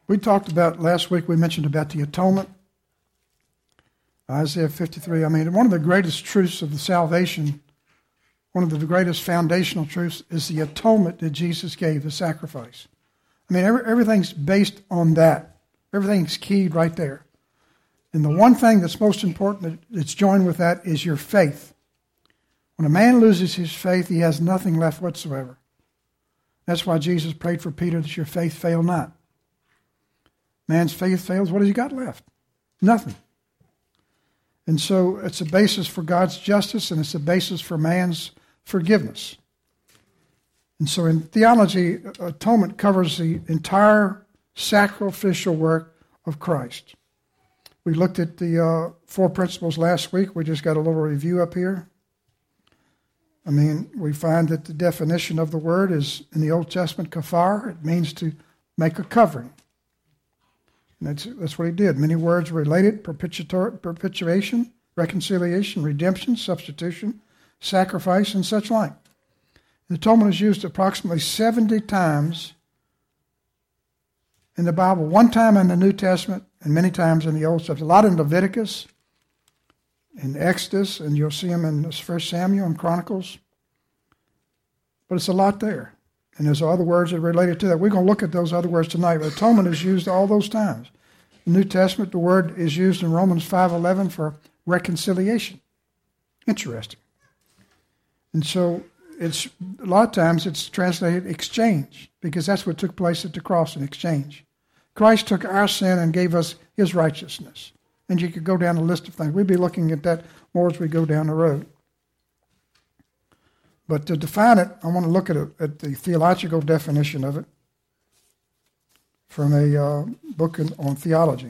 We talked about, last week we mentioned about the atonement. Isaiah 53, one of the greatest truths of the salvation, one of the greatest foundational truths is the atonement that Jesus gave, the sacrifice. Everything's based on that. Everything's keyed right there. And the one thing that's most important that's joined with that is your faith. When a man loses his faith, he has nothing left whatsoever. That's why Jesus prayed for Peter that your faith fail not. Man's faith fails, what has he got left? Nothing. And so it's a basis for God's justice, and it's a basis for man's forgiveness. And so in theology, atonement covers the entire sacrificial work of Christ. We looked at the 4 principles last week. We just got a little review up here. We find that the definition of the word is in the Old Testament, kafar. It means to make a covering. And that's what he did. Many words related: perpetuation, reconciliation, redemption, substitution, sacrifice, and such like. The atonement is used approximately 70 times in the Bible, one time in the New Testament and many times in the Old Testament. A lot in Leviticus, in Exodus, and you'll see them in 1 Samuel and Chronicles. But it's a lot there. And there's other words that are related to that. We're going to look at those other words tonight. But atonement is used all those times. In the New Testament, the word is used in Romans 5:11 for reconciliation. Interesting. And so it's a lot of times it's translated exchange, because that's what took place at the cross, an exchange. Christ took our sin and gave us his righteousness. And you could go down a list of things. We'll be looking at that more as we go down the road. But to define it, I want to look at the theological definition of it from a book on theology.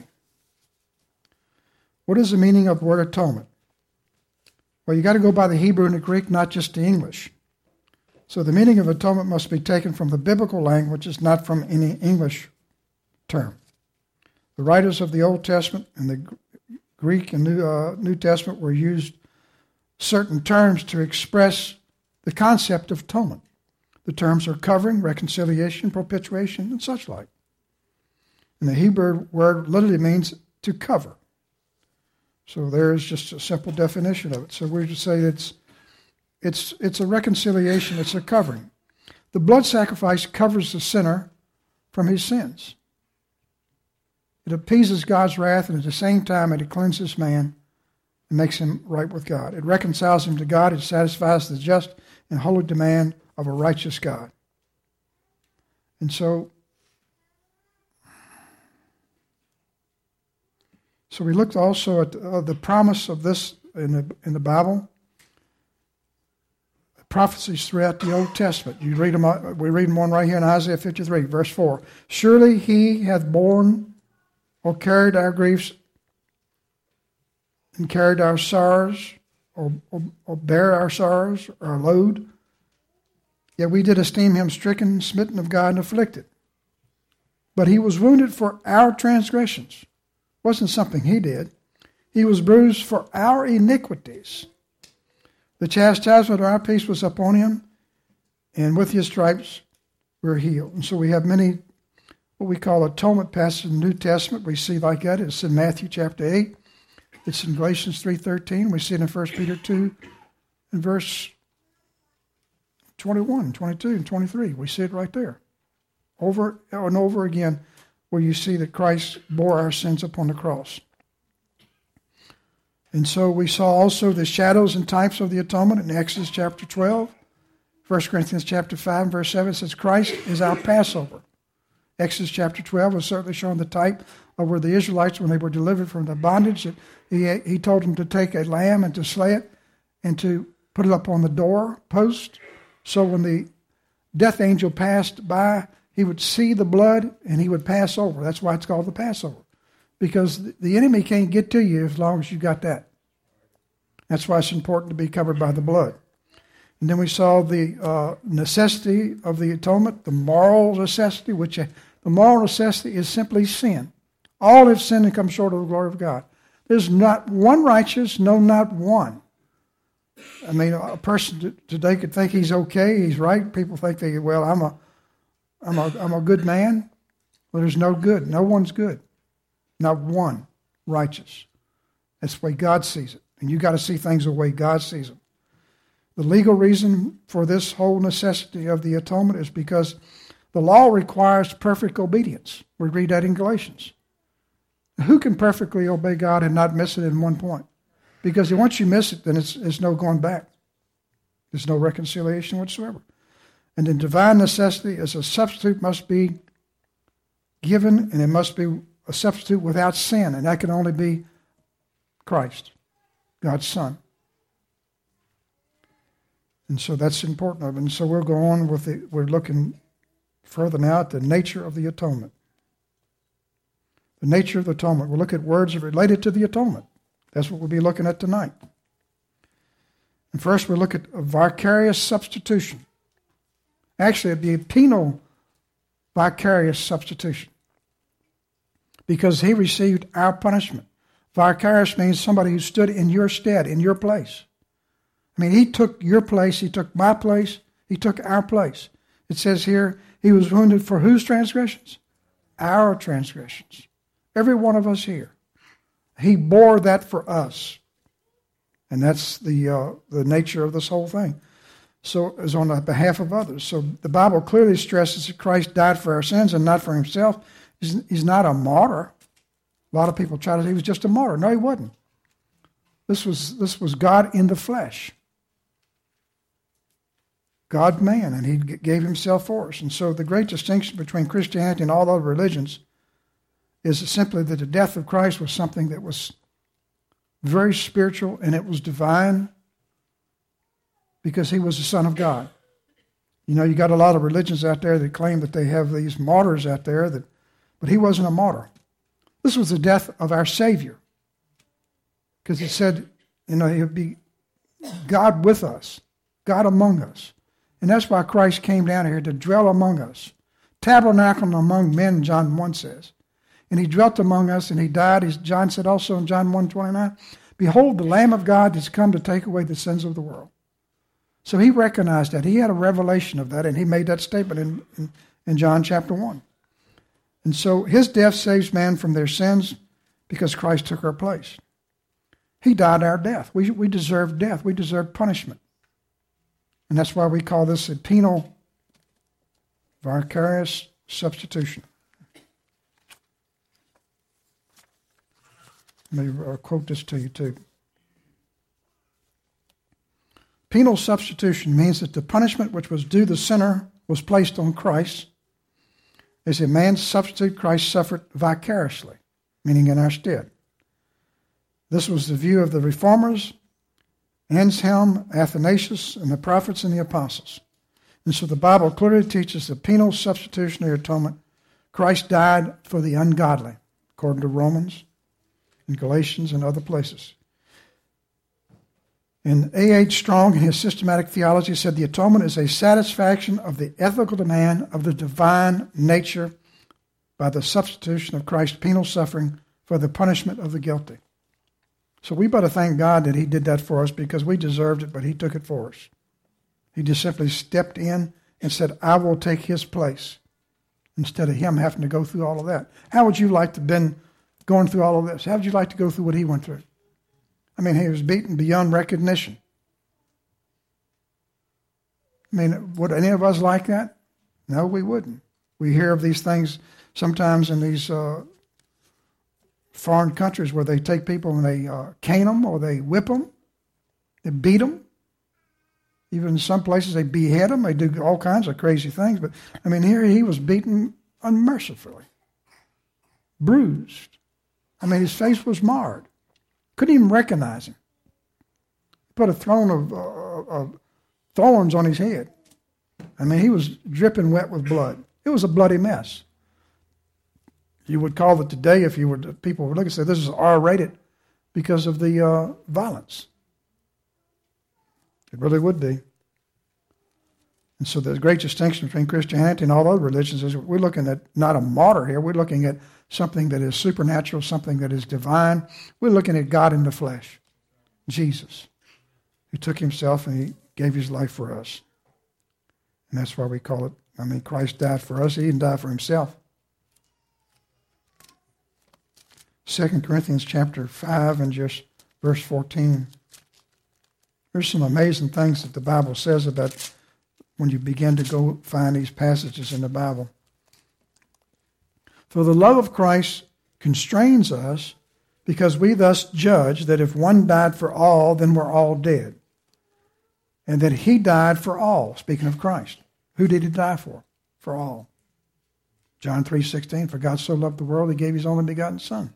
What is the meaning of the word atonement? Well, you got to go by the Hebrew and the Greek, not just the English. So the meaning of atonement must be taken from the biblical language, it's not from any English term. The writers of the Old Testament and the Greek and New Testament were used certain terms to express the concept of atonement. The terms are covering, reconciliation, propitiation, and such like. And the Hebrew word literally means to cover. So there is just a simple definition of it. So we just say it's a reconciliation, it's a covering. The blood sacrifice covers the sinner from his sins. It appeases God's wrath, and at the same time it cleanses man and makes him right with God. It reconciles him to God. It satisfies the just and holy demand of a righteous God. And so we looked also at the promise of this in the Bible. Prophecies throughout the Old Testament. You read them. We read one right here in Isaiah 53, verse 4. Surely he hath borne or carried our griefs and carried our sorrows, or bear our sorrows, or our load. Yet we did esteem him stricken, smitten of God, and afflicted. But he was wounded for our transgressions. It wasn't something he did. He was bruised for our iniquities. The chastisement of our peace was upon him, and with his stripes we're healed. And so we have many what we call atonement passages in the New Testament. We see like that. It's in Matthew chapter 8. It's in Galatians 3:13. We see it in 1 Peter 2 and verse 21, 22, and 23. We see it right there. Over and over again, where you see that Christ bore our sins upon the cross. And so we saw also the shadows and types of the atonement in Exodus chapter 12. 1 Corinthians chapter 5 verse 7 says Christ is our Passover. Exodus chapter 12 was certainly showing the type of where the Israelites, when they were delivered from the bondage, he told them to take a lamb and to slay it and to put it up on the door post. So when the death angel passed by, he would see the blood and he would pass over. That's why it's called the Passover. Because the enemy can't get to you as long as you got that. That's why it's important to be covered by the blood. And then we saw the necessity of the atonement, the moral necessity, which the moral necessity is simply sin. All have sinned and come short of the glory of God. There's not one righteous, no, not one. I mean, a person today could think he's okay, he's right. People think I'm a good man. Well, there's no good. No one's good. Not one righteous. That's the way God sees it. And you got to see things the way God sees them. The legal reason for this whole necessity of the atonement is because the law requires perfect obedience. We read that in Galatians. Who can perfectly obey God and not miss it in one point? Because once you miss it, then it's no going back. There's no reconciliation whatsoever. And in divine necessity, as a substitute must be given, and it must be a substitute without sin, and that can only be Christ, God's Son. And so that's important. And so we'll go on with we're looking further now at the nature of the atonement. The nature of the atonement. We'll look at words related to the atonement. That's what we'll be looking at tonight. And first we'll look at a vicarious substitution. Actually, it'd be a penal vicarious substitution, because he received our punishment. Vicarious means somebody who stood in your stead, in your place. I mean, he took your place, he took my place, he took our place. It says here, he was wounded for whose transgressions? Our transgressions. Every one of us here. He bore that for us. And that's the nature of this whole thing. So it's on behalf of others. So the Bible clearly stresses that Christ died for our sins and not for himself. He's not a martyr. A lot of people try to say he was just a martyr. No, he wasn't. This was God in the flesh. God man, and he gave himself for us. And so the great distinction between Christianity and all other religions is simply that the death of Christ was something that was very spiritual, and it was divine because he was the Son of God. You know, you got a lot of religions out there that claim that they have these martyrs out there, but he wasn't a martyr. This was the death of our Savior, because it said, you know, he would be God with us, God among us. And that's why Christ came down here to dwell among us. Tabernacle among men, John 1 says. And he dwelt among us, and he died, as John said also in John 1:29. Behold, the Lamb of God has come to take away the sins of the world. So he recognized that. He had a revelation of that, and he made that statement in John chapter 1. And so his death saves man from their sins because Christ took our place. He died our death. We deserve death. We deserve punishment. And that's why we call this a penal vicarious substitution. Let me quote this to you too. Penal substitution means that the punishment which was due the sinner was placed on Christ. As a man's substitute, Christ suffered vicariously, meaning in our stead. This was the view of the Reformers, Anselm, Athanasius, and the prophets and the apostles. And so the Bible clearly teaches the penal substitutionary atonement. Christ died for the ungodly, according to Romans and Galatians and other places. And A.H. Strong, in his systematic theology, said the atonement is a satisfaction of the ethical demand of the divine nature by the substitution of Christ's penal suffering for the punishment of the guilty. So we better thank God that he did that for us, because we deserved it, but he took it for us. He just simply stepped in and said, I will take his place, instead of him having to go through all of that. How would you like to have been going through all of this? How would you like to go through what he went through? I mean, he was beaten beyond recognition. I mean, would any of us like that? No, we wouldn't. We hear of these things sometimes in these foreign countries where they take people and they cane them or they whip them, they beat them. Even in some places they behead them. They do all kinds of crazy things. But, I mean, here he was beaten unmercifully, bruised. I mean, his face was marred. Couldn't even recognize him. Put a throne of thorns on his head. I mean, he was dripping wet with blood. It was a bloody mess. You would call it today, if you were, people would look and say, this is R-rated because of the violence. It really would be. And so the great distinction between Christianity and all other religions is we're looking at not a martyr here. We're looking at something that is supernatural, something that is divine. We're looking at God in the flesh, Jesus, who took himself and he gave his life for us. And that's why we call it, Christ died for us. He didn't die for himself. 2 Corinthians chapter 5 and just verse 14. There's some amazing things that the Bible says about when you begin to go find these passages in the Bible. For the love of Christ constrains us, because we thus judge that if one died for all, then we're all dead. And that he died for all, speaking of Christ. Who did he die for? For all. John 3:16, for God so loved the world, he gave his only begotten Son.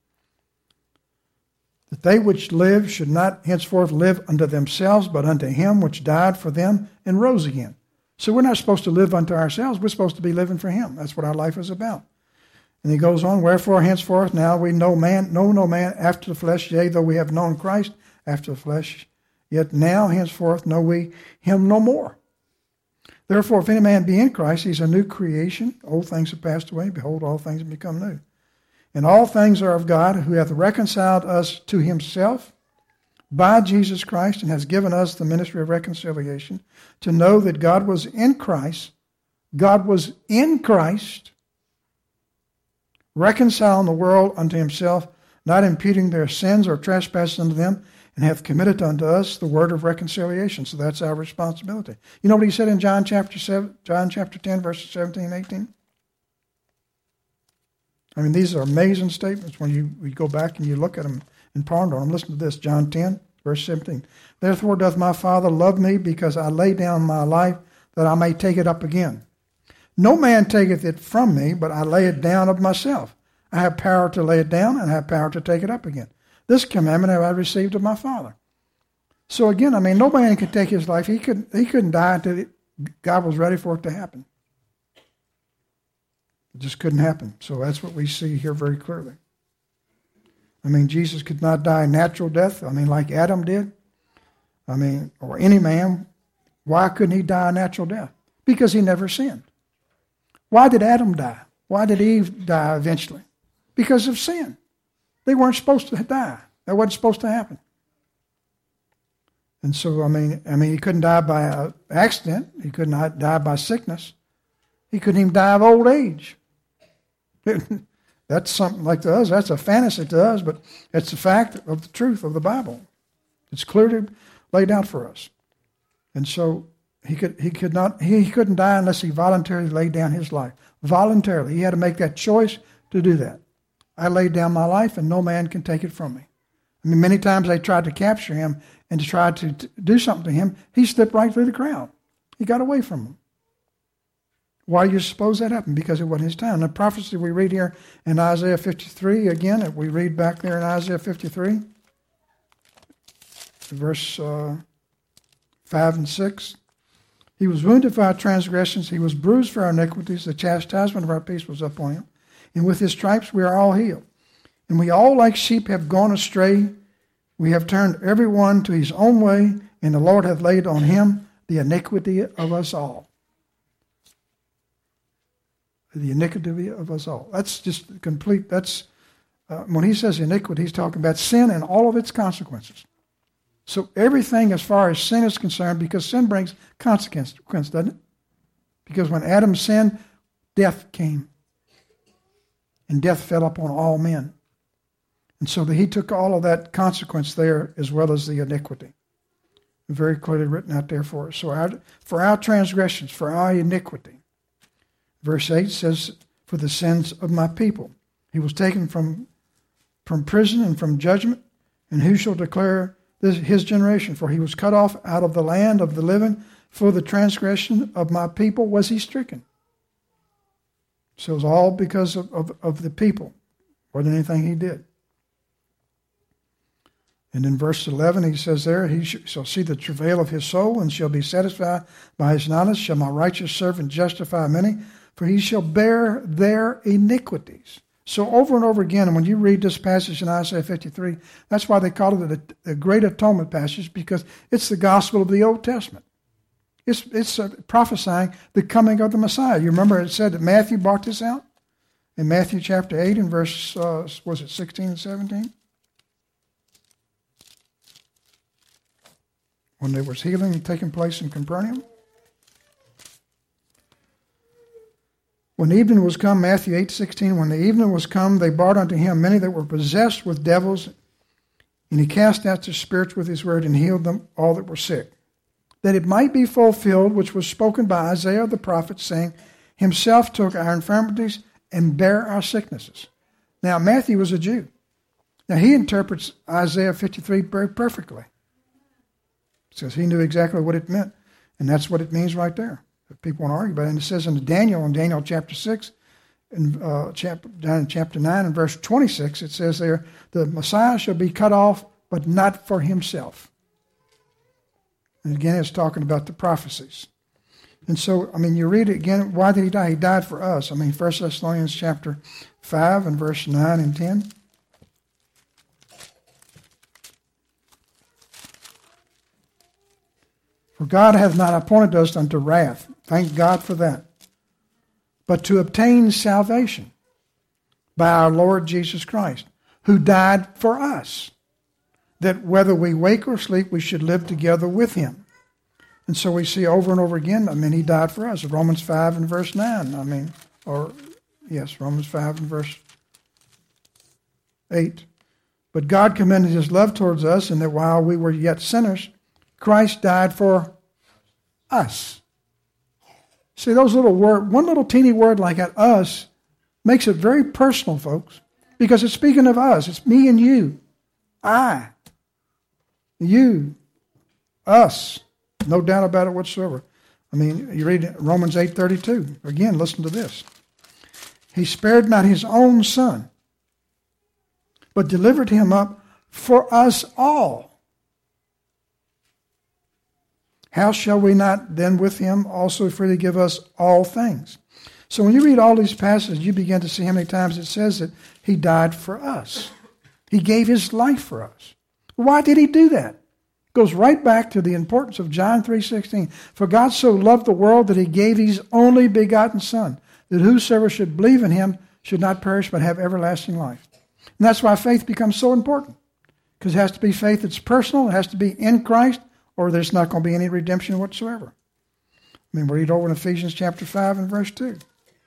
That they which live should not henceforth live unto themselves, but unto him which died for them and rose again. So we're not supposed to live unto ourselves. We're supposed to be living for him. That's what our life is about. And he goes on, wherefore henceforth now we know no man after the flesh, yea, though we have known Christ after the flesh, yet now henceforth know we him no more. Therefore, if any man be in Christ, he's a new creation. Old things have passed away. Behold, all things have become new. And all things are of God, who hath reconciled us to himself by Jesus Christ, and has given us the ministry of reconciliation, to know that God was in Christ, reconciling the world unto himself, not imputing their sins or trespasses unto them, and hath committed unto us the word of reconciliation. So that's our responsibility. You know what he said in John chapter 10, verses 17 and 18? I mean, these are amazing statements when you go back and you look at them and ponder on them. Listen to this, John 10, verse 17. Therefore doth my Father love me, because I lay down my life that I may take it up again. No man taketh it from me, but I lay it down of myself. I have power to lay it down, and I have power to take it up again. This commandment have I received of my Father. So again, I mean, no man could take his life. He couldn't die until God was ready for it to happen. It just couldn't happen. So that's what we see here very clearly. I mean, Jesus could not die a natural death. I mean, like Adam did. I mean, or any man. Why couldn't he die a natural death? Because he never sinned. Why did Adam die? Why did Eve die eventually? Because of sin. They weren't supposed to die. That wasn't supposed to happen. And so, I mean, he couldn't die by an accident. He could not die by sickness. He couldn't even die of old age. That's something like to us. That's a fantasy to us, but it's a fact of the truth of the Bible. It's clearly laid out for us. And so he couldn't die unless he voluntarily laid down his life. Voluntarily. He had to make that choice to do that. I laid down my life, and no man can take it from me. I mean, many times they tried to capture him and to try to do something to him. He slipped right through the crowd. He got away from them. Why do you suppose that happened? Because it wasn't his time. The prophecy we read here in Isaiah 53, again, if we read back there in Isaiah 53, verse 5 and 6, he was wounded for our transgressions, he was bruised for our iniquities, the chastisement of our peace was upon him, and with his stripes we are all healed. And we all like sheep have gone astray, we have turned every one to his own way, and the Lord hath laid on him the iniquity of us all. The iniquity of us all. That's just complete. That's when he says iniquity, he's talking about sin and all of its consequences. So everything as far as sin is concerned, because sin brings consequence, doesn't it? Because when Adam sinned, death came. And death fell upon all men. And so he took all of that consequence there as well as the iniquity. Very clearly written out there for us. So for our transgressions, for our iniquity. Verse 8 says, for the sins of my people. He was taken from prison and from judgment. And who shall declare his generation? For he was cut off out of the land of the living. For the transgression of my people was he stricken. So it was all because of the people, more than anything he did. And in verse 11 he says there, he shall see the travail of his soul and shall be satisfied by his knowledge. Shall my righteous servant justify many? For he shall bear their iniquities. So over and over again, and when you read this passage in Isaiah 53, that's why they call it a great atonement passage, because it's the gospel of the Old Testament. It's prophesying the coming of the Messiah. You remember it said that Matthew brought this out? In Matthew chapter 8 and verse, 16 and 17? When there was healing taking place in Capernaum. When evening was come, Matthew 8:16, when the evening was come, they brought unto him many that were possessed with devils, and he cast out the spirits with his word and healed them all that were sick. That it might be fulfilled, which was spoken by Isaiah the prophet, saying, himself took our infirmities and bare our sicknesses. Now, Matthew was a Jew. Now, he interprets Isaiah 53 very perfectly. It says he knew exactly what it meant, and that's what it means right there. If people want to argue about it. And it says in Daniel chapter 6, down in chapter 9 and verse 26, it says there, the Messiah shall be cut off, but not for himself. And again, it's talking about the prophecies. And so, you read it again, why did he die? He died for us. 1 Thessalonians chapter 5 and verse 9 and 10. For God hath not appointed us unto wrath. Thank God for that. But to obtain salvation by our Lord Jesus Christ, who died for us, that whether we wake or sleep, we should live together with him. And so we see over and over again, he died for us. Romans 5 and verse 9, Romans 5 and verse 8. But God commended his love towards us, in that while we were yet sinners, Christ died for us. See, those one little teeny word like that, us, makes it very personal, folks, because it's speaking of us. It's me and you. I. You. Us. No doubt about it whatsoever. You read Romans 8:32. Again, listen to this. He spared not his own son, but delivered him up for us all. How shall we not then with him also freely give us all things? So when you read all these passages, you begin to see how many times it says that he died for us. He gave his life for us. Why did he do that? It goes right back to the importance of John 3:16. For God so loved the world that he gave his only begotten Son, that whosoever should believe in him should not perish but have everlasting life. And that's why faith becomes so important. Because it has to be faith that's personal. It has to be in Christ, or there's not going to be any redemption whatsoever. We read over in Ephesians chapter 5 and verse 2.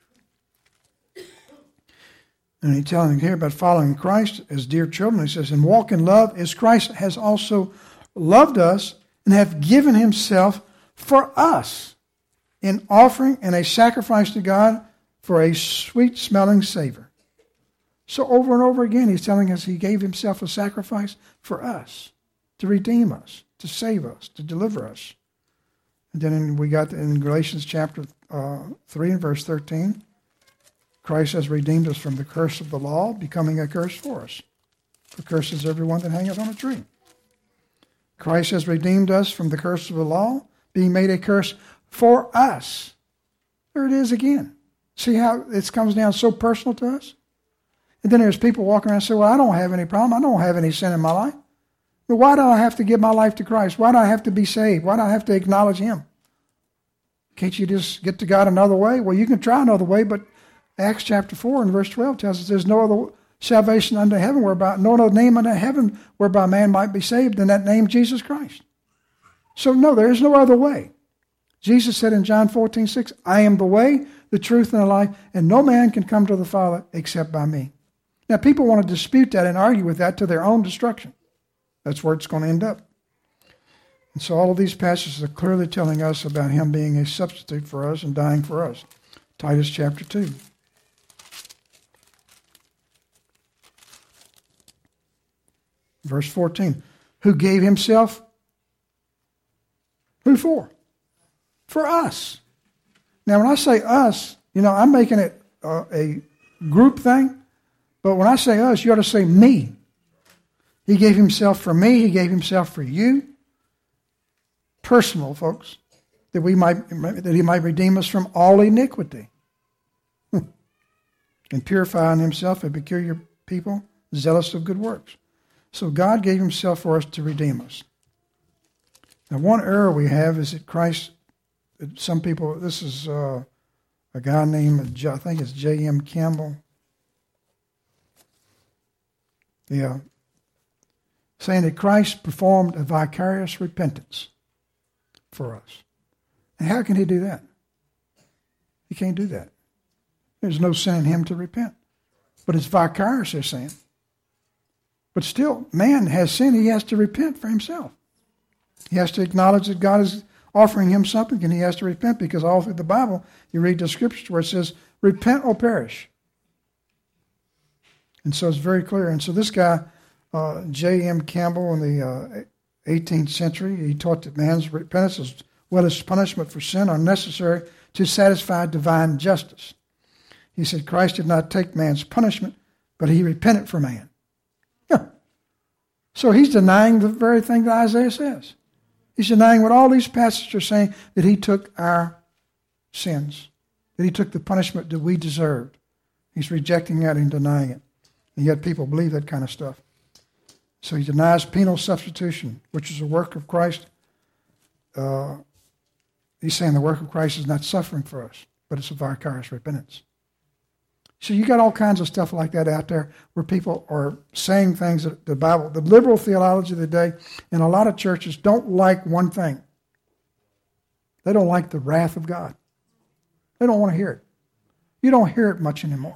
And he's telling here about following Christ as dear children. He says, and walk in love as Christ has also loved us and hath given himself for us in offering and a sacrifice to God for a sweet-smelling savor. So over and over again, he's telling us he gave himself a sacrifice for us, to redeem us, to save us, to deliver us. And then we got in Galatians chapter 3 and verse 13, Christ has redeemed us from the curse of the law, becoming a curse for us. For curse is everyone that hangeth on a tree. Christ has redeemed us from the curse of the law, being made a curse for us. There it is again. See how it comes down so personal to us? And then there's people walking around and say, well, I don't have any problem. I don't have any sin in my life. But why do I have to give my life to Christ? Why do I have to be saved? Why do I have to acknowledge him? Can't you just get to God another way? Well, you can try another way, but Acts chapter 4 and verse 12 tells us there's no other salvation under heaven whereby, no other name under heaven whereby man might be saved than that name Jesus Christ. So no, there is no other way. Jesus said in John 14:6, I am the way, the truth, and the life, and no man can come to the Father except by me. Now people want to dispute that and argue with that to their own destruction. That's where it's going to end up. And so all of these passages are clearly telling us about him being a substitute for us and dying for us. Titus chapter 2. Verse 14. Who gave himself? Who for? For us. Now when I say us, I'm making it a group thing. But when I say us, you ought to say me. He gave himself for me. He gave himself for you. Personal, folks. That he might redeem us from all iniquity. And purify in himself a peculiar people, zealous of good works. So God gave himself for us to redeem us. Now one error we have is that Christ, some people, this is a guy named, I think it's J.M. Campbell. Yeah. Saying that Christ performed a vicarious repentance for us. And how can he do that? He can't do that. There's no sin in him to repent. But it's vicarious, they're saying. But still, man has sinned. He has to repent for himself. He has to acknowledge that God is offering him something, and he has to repent, because all through the Bible, you read the scriptures where it says, repent or perish. And so it's very clear. And so this guy, J.M. Campbell, in the 18th century, he taught that man's repentance as well as punishment for sin are necessary to satisfy divine justice. He said Christ did not take man's punishment, but he repented for man. Yeah. So he's denying the very thing that Isaiah says. He's denying what all these passages are saying, that he took our sins, that he took the punishment that we deserved. He's rejecting that and denying it. And yet people believe that kind of stuff. So he denies penal substitution, which is a work of Christ. He's saying the work of Christ is not suffering for us, but it's a vicarious repentance. So you got all kinds of stuff like that out there where people are saying things that the Bible, the liberal theology of the day, and a lot of churches don't like one thing. They don't like the wrath of God. They don't want to hear it. You don't hear it much anymore.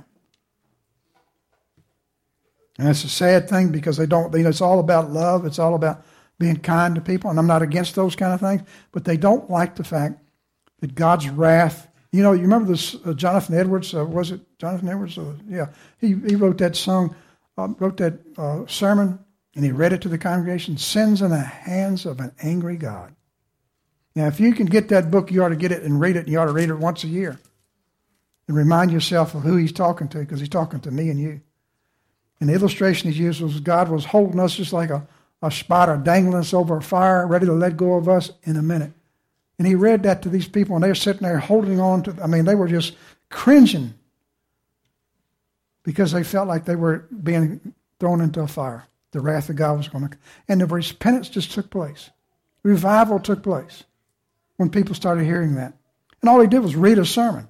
And it's a sad thing, because it's all about love. It's all about being kind to people. And I'm not against those kind of things. But they don't like the fact that God's wrath. You remember this Jonathan Edwards? Was it Jonathan Edwards? Yeah. He wrote that song, wrote that sermon, and he read it to the congregation. Sins in the hands of an angry God. Now, if you can get that book, you ought to get it and read it. And you ought to read it once a year. And remind yourself of who he's talking to, because he's talking to me and you. And the illustration he used was God was holding us just like a spider, dangling us over a fire, ready to let go of us in a minute. And he read that to these people, and they were sitting there holding on to, they were just cringing because they felt like they were being thrown into a fire. The wrath of God was going to, and the repentance just took place. Revival took place when people started hearing that. And all he did was read a sermon.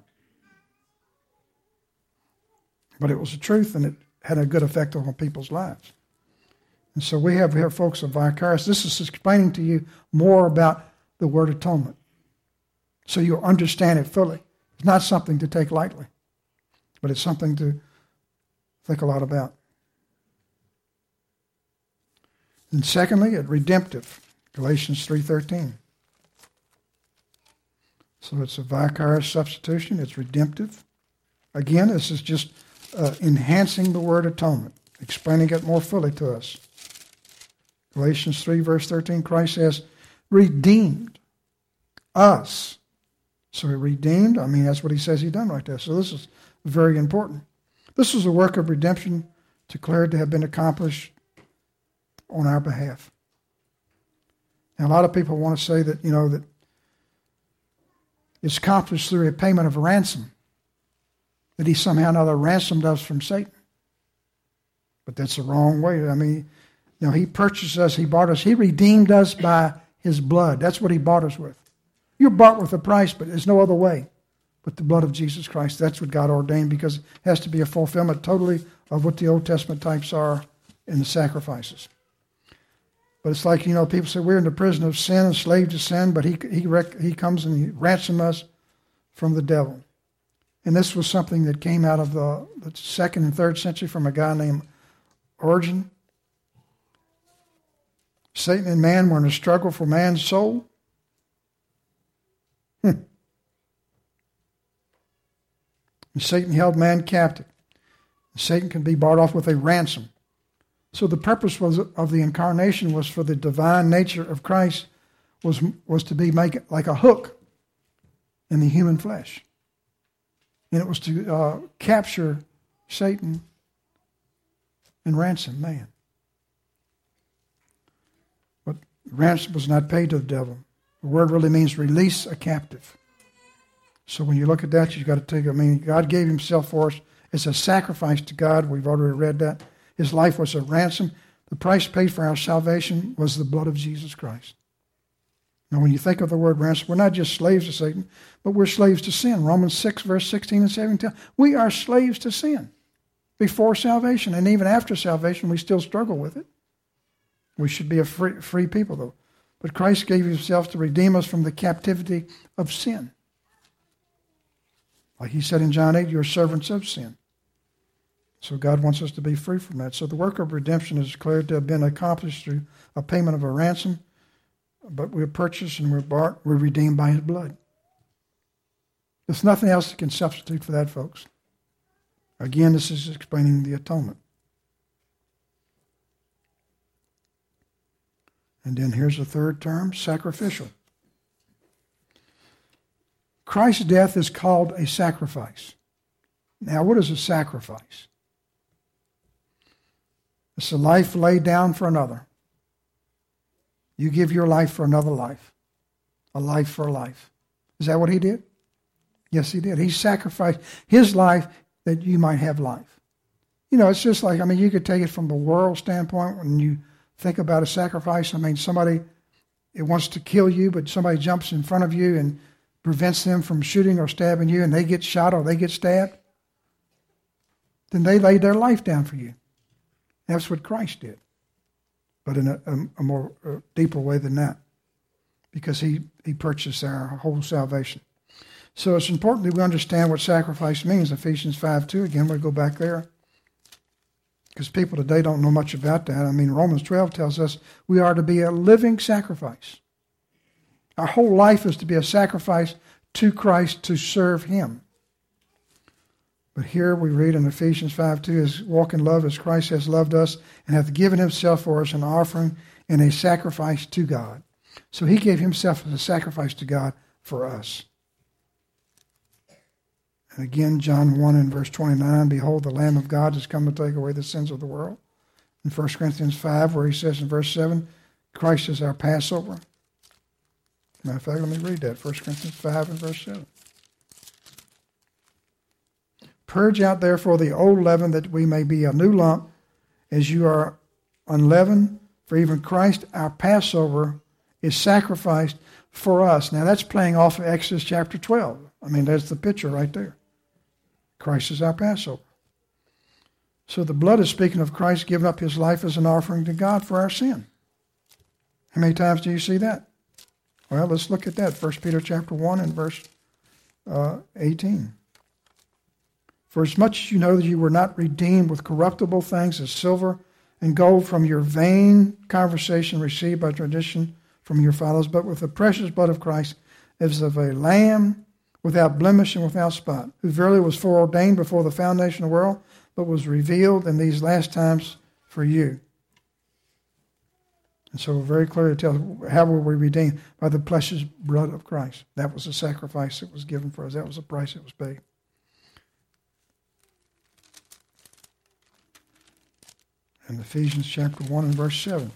But it was the truth, and it had a good effect on people's lives. And so we have here, folks, of vicarious. This is explaining to you more about the word atonement, so you'll understand it fully. It's not something to take lightly, but it's something to think a lot about. And secondly, it's redemptive. Galatians 3:13. So it's a vicarious substitution. It's redemptive. Again, this is just enhancing the word atonement, explaining it more fully to us. Galatians 3, verse 13, Christ says, redeemed us. So he redeemed, that's what he says he done right there. So this is very important. This was a work of redemption declared to have been accomplished on our behalf. And a lot of people want to say that, that it's accomplished through a payment of a ransom, that he somehow or another ransomed us from Satan. But that's the wrong way. He purchased us, he bought us, he redeemed us by his blood. That's what he bought us with. You're bought with a price, but there's no other way but the blood of Jesus Christ. That's what God ordained, because it has to be a fulfillment totally of what the Old Testament types are in the sacrifices. But it's like, people say we're in the prison of sin, enslaved to sin, but he comes and he ransoms us from the devil. And this was something that came out of the 2nd and 3rd century from a guy named Origen. Satan and man were in a struggle for man's soul. And Satan held man captive. And Satan can be bought off with a ransom. So the purpose of the incarnation was for the divine nature of Christ was to be make it like a hook in the human flesh. And it was to capture Satan and ransom man. But ransom was not paid to the devil. The word really means release a captive. So when you look at that, you've got to take, God gave himself for us as a sacrifice to God. We've already read that. His life was a ransom. The price paid for our salvation was the blood of Jesus Christ. Now, when you think of the word ransom, we're not just slaves to Satan, but we're slaves to sin. Romans 6, verse 16 and 17. We are slaves to sin before salvation. And even after salvation, we still struggle with it. We should be a free people, though. But Christ gave himself to redeem us from the captivity of sin. Like he said in John 8, you're servants of sin. So God wants us to be free from that. So the work of redemption is declared to have been accomplished through a payment of a ransom, but we're purchased and we're redeemed by his blood. There's nothing else that can substitute for that, folks. Again, this is explaining the atonement. And then here's the third term, sacrificial. Christ's death is called a sacrifice. Now, what is a sacrifice? It's a life laid down for another. You give your life for another life. A life for a life. Is that what he did? Yes, he did. He sacrificed his life that you might have life. You know, it's just like, you could take it from the world standpoint when you think about a sacrifice. Somebody, it wants to kill you, but somebody jumps in front of you and prevents them from shooting or stabbing you, and they get shot or they get stabbed. Then they laid their life down for you. That's what Christ did, but in a more deeper way than that, because he purchased our whole salvation. So it's important that we understand what sacrifice means. Ephesians 5:2, again, we'll go back there, because people today don't know much about that. Romans 12 tells us we are to be a living sacrifice. Our whole life is to be a sacrifice to Christ to serve him. But here we read in Ephesians 5:2, is walk in love as Christ has loved us and hath given himself for us an offering and a sacrifice to God. So he gave himself as a sacrifice to God for us. And again, John 1 and verse 29, behold, the Lamb of God has come to take away the sins of the world. In 1 Corinthians 5, where he says in verse 7, Christ is our Passover. Matter of fact, let me read that. 1 Corinthians 5 and verse 7. Purge out therefore the old leaven, that we may be a new lump, as you are unleavened. For even Christ, our Passover, is sacrificed for us. Now that's playing off of Exodus chapter 12. There's the picture right there. Christ is our Passover. So the blood is speaking of Christ giving up his life as an offering to God for our sin. How many times do you see that? Well, let's look at that. 1 Peter chapter 1 and verse 18. For as much as you know that you were not redeemed with corruptible things as silver and gold from your vain conversation received by tradition from your fathers, but with the precious blood of Christ, as of a lamb without blemish and without spot, who verily was foreordained before the foundation of the world, but was revealed in these last times for you. And so very clearly tells how were we redeemed? By the precious blood of Christ. That was the sacrifice that was given for us. That was the price that was paid. In Ephesians chapter 1 and verse 7.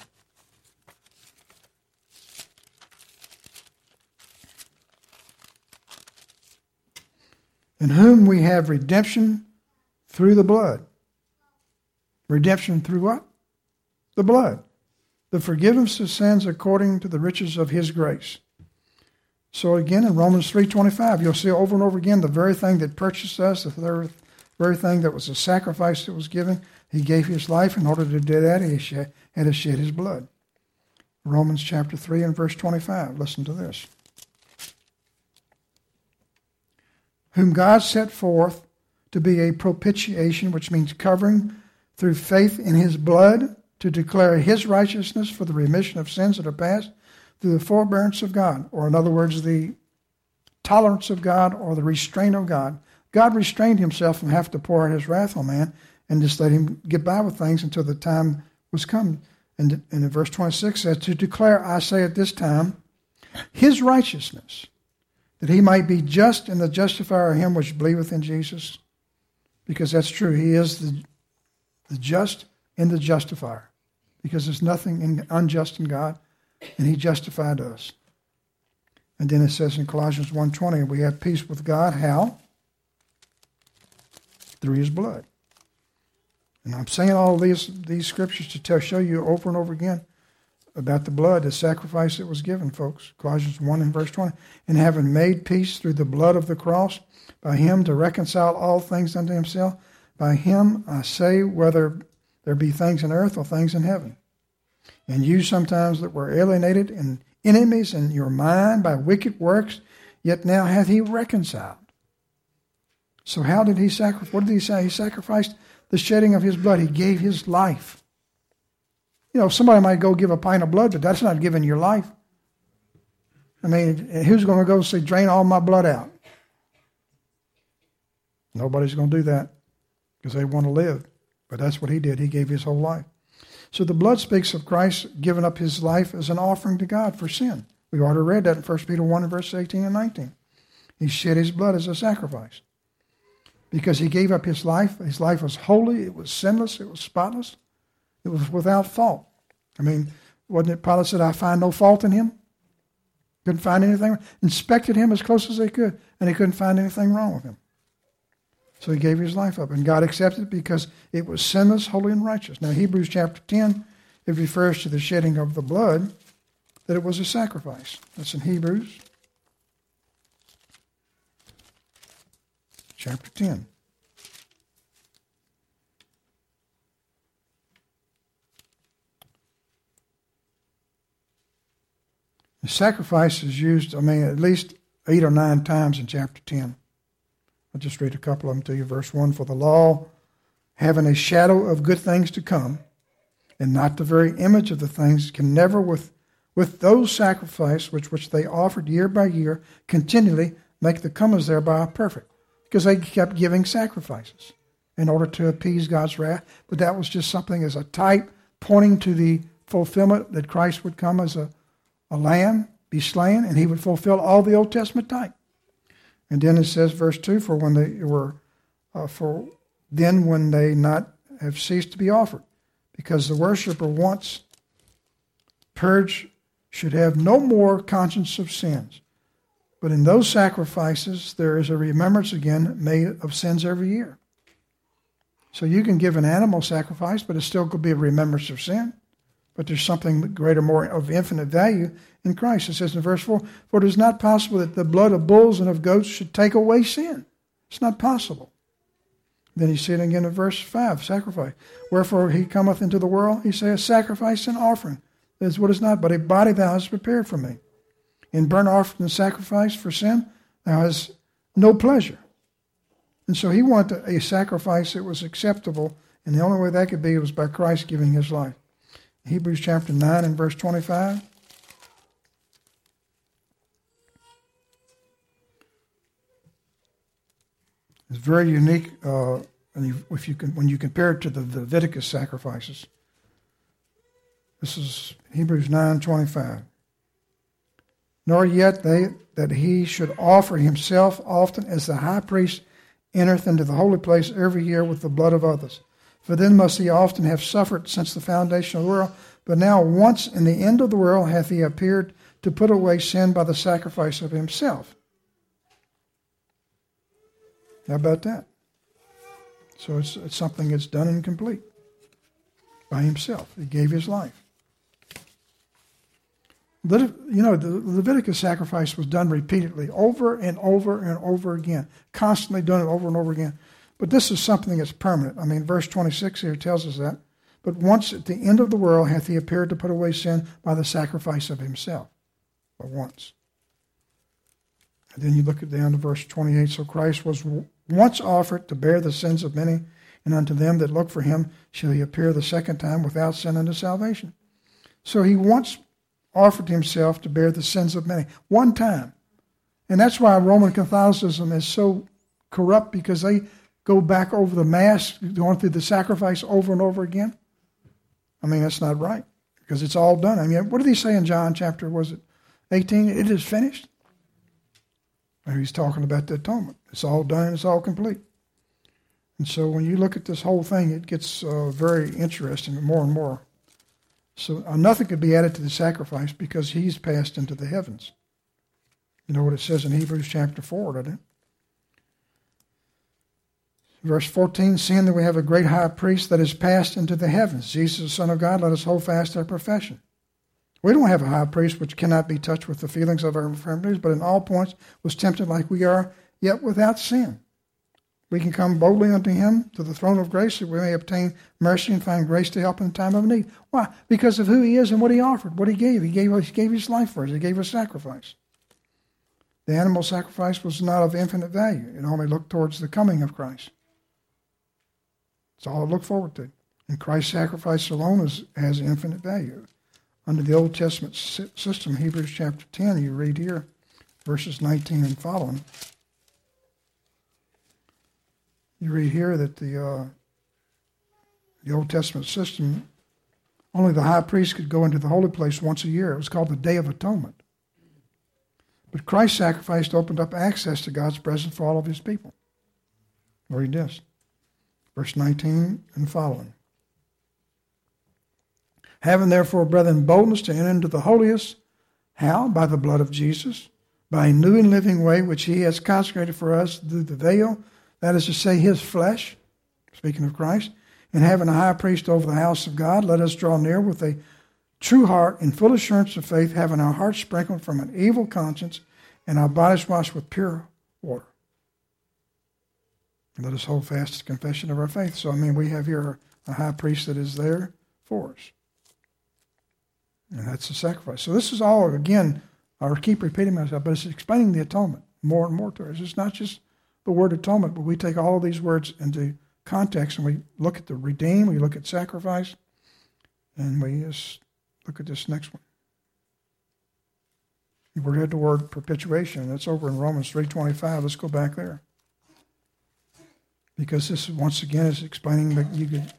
In whom we have redemption through the blood. Redemption through what? The blood. The forgiveness of sins according to the riches of his grace. So again, in Romans 3:25, you'll see over and over again the very thing that purchased us, the very thing that was a sacrifice that was given. He gave his life. In order to do that, he had to shed his blood. Romans chapter 3 and verse 25. Listen to this. Whom God set forth to be a propitiation, which means covering, through faith in his blood, to declare his righteousness for the remission of sins that are past, through the forbearance of God, or in other words, the tolerance of God or the restraint of God. God restrained himself from having to pour out his wrath on man and just let him get by with things until the time was come. And in verse 26 says, to declare, I say at this time, his righteousness, that he might be just and the justifier of him which believeth in Jesus. Because that's true. He is the just and the justifier. Because there's nothing unjust in God, and he justified us. And then it says in Colossians 1:20, we have peace with God. How? Through his blood. And I'm saying all these scriptures to show you over and over again about the blood, the sacrifice that was given, folks. Colossians 1 and verse 20. And having made peace through the blood of the cross, by him to reconcile all things unto himself. By him, I say, whether there be things in earth or things in heaven. And you sometimes that were alienated and enemies in your mind by wicked works, yet now hath he reconciled. So how did he sacrifice? What did he say? He sacrificed the shedding of his blood. He gave his life. You know, somebody might go give a pint of blood, but that's not giving your life. I mean, who's going to go say, drain all my blood out? Nobody's going to do that because they want to live. But that's what he did. He gave his whole life. So the blood speaks of Christ giving up his life as an offering to God for sin. We already read that in 1 Peter 1 and verse 18 and 19. He shed his blood as a sacrifice. Because he gave up his life. His life was holy. It was sinless. It was spotless. It was without fault. I mean, wasn't it Pilate said, I find no fault in him? Couldn't find anything. Inspected him as close as they could, and he couldn't find anything wrong with him. So he gave his life up, and God accepted it because it was sinless, holy, and righteous. Now, Hebrews chapter 10, it refers to the shedding of the blood, that it was a sacrifice. That's in Hebrews chapter 10. The sacrifice is used, at least 8 or 9 times in chapter 10. I'll just read a couple of them to you. Verse 1, for the law, having a shadow of good things to come, and not the very image of the things, can never with those sacrifices which they offered year by year, continually make the comers thereby perfect. Because they kept giving sacrifices in order to appease God's wrath. But that was just something as a type pointing to the fulfillment that Christ would come as a lamb, be slain, and he would fulfill all the Old Testament type. And then it says, verse 2, when they not have ceased to be offered, because the worshiper once purged should have no more conscience of sins. But in those sacrifices, there is a remembrance again made of sins every year. So you can give an animal sacrifice, but it still could be a remembrance of sin. But there's something greater, more of infinite value in Christ. It says in verse 4, for it is not possible that the blood of bulls and of goats should take away sin. It's not possible. Then you see it again in verse 5, sacrifice. Wherefore he cometh into the world, he saith, sacrifice and offering. That is what is not, but a body thou hast prepared for me. In burnt offering and sacrifice for sin, thou hast no pleasure. And so he wanted a sacrifice that was acceptable, and the only way that could be was by Christ giving his life. Hebrews chapter 9 and verse 25. It's very unique when you compare it to the Leviticus sacrifices. This is Hebrews 9:25. Nor yet that he should offer himself often as the high priest entereth into the holy place every year with the blood of others. For then must he often have suffered since the foundation of the world. But now once in the end of the world hath he appeared to put away sin by the sacrifice of himself. How about that? So it's something that's done and complete by himself. He gave his life. The Leviticus sacrifice was done repeatedly, over and over and over again, constantly done it over and over again. But this is something that's permanent. Verse 26 here tells us that. But once at the end of the world hath he appeared to put away sin by the sacrifice of himself. But once. And then you look down to verse 28. So Christ was once offered to bear the sins of many, and unto them that look for him shall he appear the second time without sin unto salvation. So he once offered himself to bear the sins of many. One time. And that's why Roman Catholicism is so corrupt, because they go back over the Mass, going through the sacrifice over and over again. That's not right, because it's all done. What did he say in John chapter, 18? It is finished. He's talking about the atonement. It's all done and it's all complete. And so when you look at this whole thing, it gets very interesting more and more. So nothing could be added to the sacrifice because he's passed into the heavens. You know what it says in Hebrews chapter 4, doesn't it? Verse 14, seeing that we have a great high priest that is passed into the heavens, Jesus, the Son of God, let us hold fast our profession. We don't have a high priest which cannot be touched with the feelings of our infirmities, but in all points was tempted like we are, yet without sin. We can come boldly unto him, to the throne of grace, that we may obtain mercy and find grace to help in time of need. Why? Because of who he is and what he offered, what he gave. He gave his life for us. He gave us sacrifice. The animal sacrifice was not of infinite value. It only looked towards the coming of Christ. It's all it looked forward to. And Christ's sacrifice alone has infinite value. Under the Old Testament system, Hebrews chapter 10, you read here, verses 19 and following. You read here that the Old Testament system, only the high priest could go into the holy place once a year. It was called the Day of Atonement. But Christ's sacrifice opened up access to God's presence for all of his people. Read this. Verse 19 and following. Having therefore, brethren, boldness to enter into the holiest. How? By the blood of Jesus, by a new and living way which he has consecrated for us through the veil, that is to say, his flesh, speaking of Christ, and having a high priest over the house of God, let us draw near with a true heart in full assurance of faith, having our hearts sprinkled from an evil conscience and our bodies washed with pure water. And let us hold fast to the confession of our faith. So, we have here a high priest that is there for us. And that's the sacrifice. So this is all, again, I keep repeating myself, but it's explaining the atonement more and more to us. It's not just the word atonement, but we take all of these words into context and we look at the redeem, we look at sacrifice, and we just look at this next one. We read the word perpetuation. That's over in Romans 3:25. Let's go back there. Because this, once again, is explaining that you could,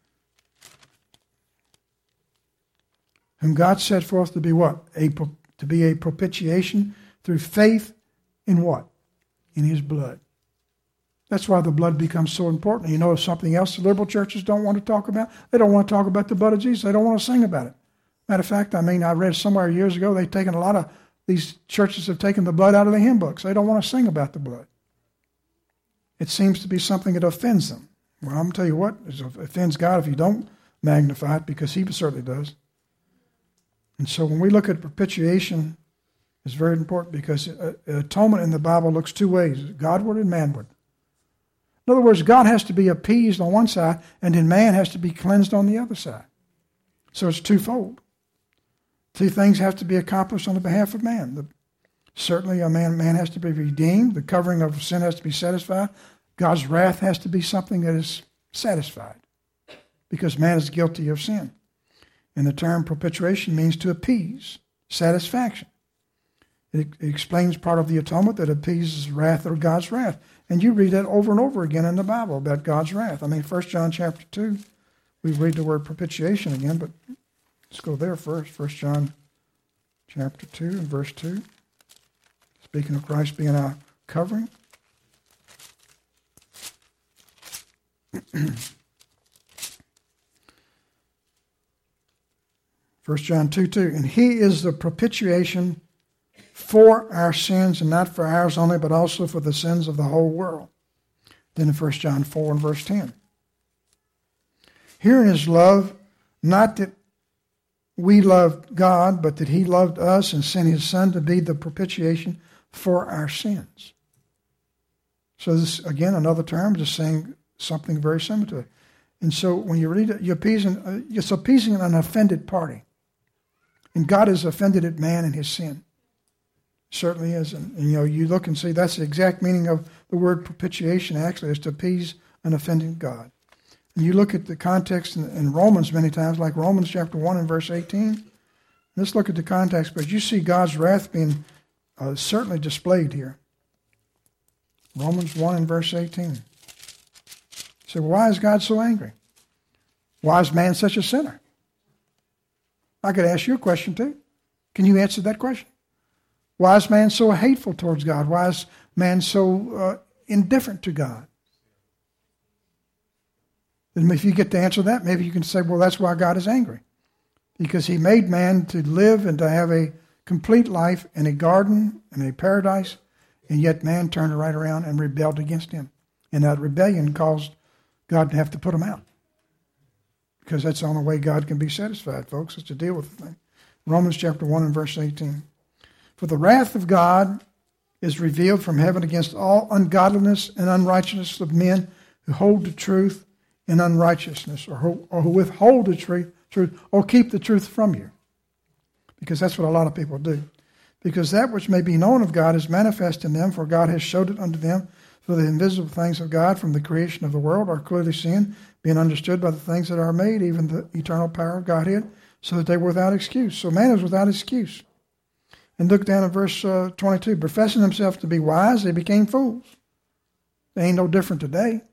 whom God set forth to be what? To be a propitiation through faith in what? In his blood. That's why the blood becomes so important. You know something else the liberal churches don't want to talk about? They don't want to talk about the blood of Jesus. They don't want to sing about it. Matter of fact, I read somewhere years ago, these churches have taken the blood out of the hymn books. They don't want to sing about the blood. It seems to be something that offends them. Well, I'm going to tell you what, it offends God if you don't magnify it, because he certainly does. And so when we look at propitiation, it's very important because atonement in the Bible looks two ways, Godward and manward. In other words, God has to be appeased on one side, and then man has to be cleansed on the other side. So it's twofold. Two things have to be accomplished on the behalf of man. Certainly, man has to be redeemed. The covering of sin has to be satisfied. God's wrath has to be something that is satisfied because man is guilty of sin. And the term propitiation means to appease, satisfaction. It explains part of the atonement that appeases wrath or God's wrath. And you read that over and over again in the Bible about God's wrath. 1 John chapter 2, we read the word propitiation again, but let's go there first. 1 John chapter 2 and verse 2. Speaking of Christ being our covering. 1 John 2:2, and he is the propitiation for our sins, and not for ours only, but also for the sins of the whole world. Then in 1 John 4 and verse 10. Herein is love, not that we loved God, but that he loved us and sent his Son to be the propitiation for our sins. So this, again, another term, just saying something very similar to it. And so when you read it, it's appeasing an offended party. And God is offended at man and his sin. Certainly is. And you look and see that's the exact meaning of the word propitiation, actually, is to appease an offended God. And you look at the context in Romans many times, like Romans chapter 1 and verse 18. Let's look at the context, but you see God's wrath being certainly displayed here. Romans 1 and verse 18. So why is God so angry? Why is man such a sinner? I could ask you a question too. Can you answer that question? Why is man so hateful towards God? Why is man so indifferent to God? And if you get to answer that, maybe you can say, well, that's why God is angry. Because he made man to live and to have a complete life in a garden, in a paradise, and yet man turned right around and rebelled against him. And that rebellion caused God to have to put him out. Because that's the only way God can be satisfied, folks, is to deal with the thing. Romans chapter 1 and verse 18. For the wrath of God is revealed from heaven against all ungodliness and unrighteousness of men who hold the truth in unrighteousness, or who withhold the truth, or keep the truth from you. Because that's what a lot of people do. because that which may be known of God is manifest in them, for God has showed it unto them. For the invisible things of God from the creation of the world are clearly seen, being understood by the things that are made, even the eternal power of Godhead, so that they were without excuse. So man is without excuse. And look down at verse 22. Professing themselves to be wise, they became fools. They ain't no different today.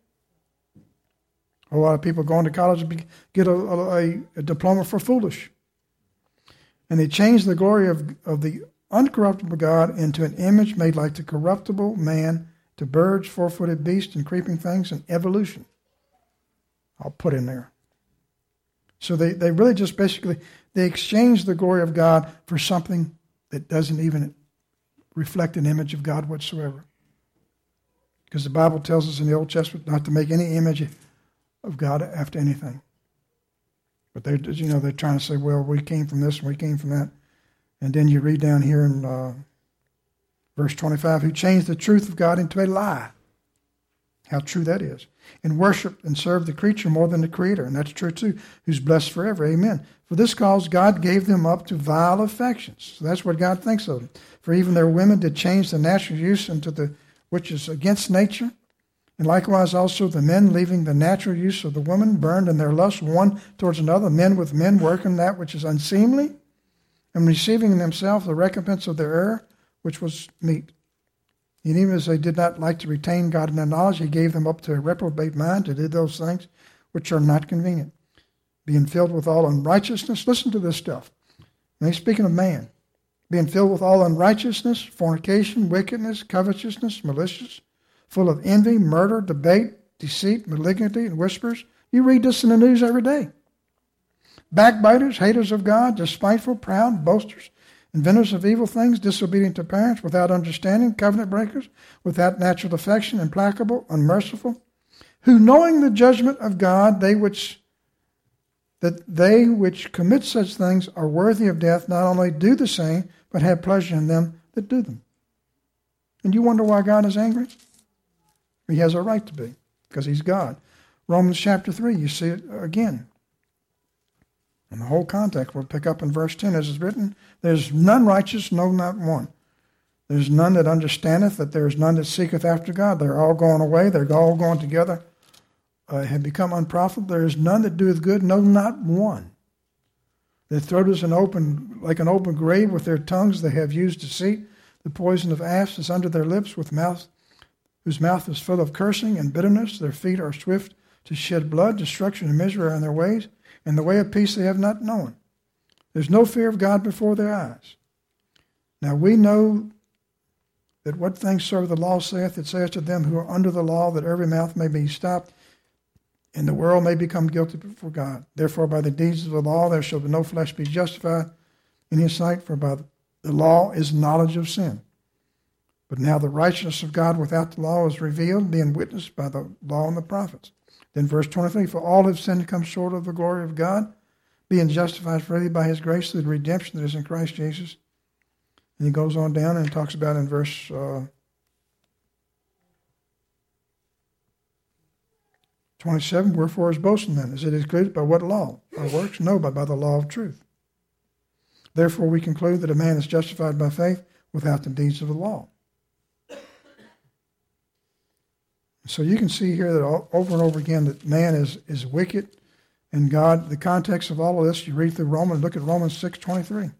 A lot of people going to college to get a diploma for foolish. And they changed the glory of the uncorruptible God into an image made like the corruptible man, to birds, four-footed beasts, and creeping things, and evolution. I'll put in there. So they really just basically, they exchanged the glory of God for something that doesn't even reflect an image of God whatsoever. Because the Bible tells us in the Old Testament not to make any image of God after anything. But they're trying to say, well, we came from this and we came from that. And then you read down here in verse 25, who changed the truth of God into a lie. How true that is. And worship and serve the creature more than the Creator. And that's true too. Who's blessed forever. Amen. For this cause God gave them up to vile affections. So that's what God thinks of them. For even their women did change the natural use into the which is against nature. And likewise also the men, leaving the natural use of the woman, burned in their lust one towards another, men with men, working that which is unseemly, and receiving in themselves the recompense of their error, which was meat. And even as they did not like to retain God in their knowledge, he gave them up to a reprobate mind to do those things which are not convenient, being filled with all unrighteousness. Listen to this stuff. And he's speaking of man. Being filled with all unrighteousness, fornication, wickedness, covetousness, malicious, full of envy, murder, debate, deceit, malignity, and whispers. You read this in the news every day. Backbiters, haters of God, despiteful, proud, boasters, inventors of evil things, disobedient to parents, without understanding, covenant breakers, without natural affection, implacable, unmerciful, who knowing the judgment of God, they which commit such things are worthy of death, not only do the same, but have pleasure in them that do them. And you wonder why God is angry? He has a right to be, because he's God. Romans chapter 3, you see it again. In the whole context, we'll pick up in verse 10, as is written, there's none righteous, no, not one. There's none that understandeth, that there is none that seeketh after God. They're all going away, they're all going together, have become unprofitable. There is none that doeth good, no, not one. Their throat is like an open grave. With their tongues they have used deceit. The poison of asps is under their lips, whose mouth is full of cursing and bitterness. Their feet are swift to shed blood. Destruction and misery are in their ways, and the way of peace they have not known. There's no fear of God before their eyes. Now we know that what things soever the law saith, it saith to them who are under the law, that every mouth may be stopped, and the world may become guilty before God. Therefore, by the deeds of the law, there shall no flesh be justified in his sight, for by the law is knowledge of sin. But now the righteousness of God without the law is revealed, being witnessed by the law and the prophets. Then verse 23, for all have sinned and come short of the glory of God, being justified freely by his grace through the redemption that is in Christ Jesus. And he goes on down and talks about in verse 27, wherefore is boasting then? Is it excluded by what law? By works? No, but by the law of truth. Therefore we conclude that a man is justified by faith without the deeds of the law. So you can see here that over and over again that man is wicked, and God, the context of all of this, you read through Romans, look at Romans 6:23.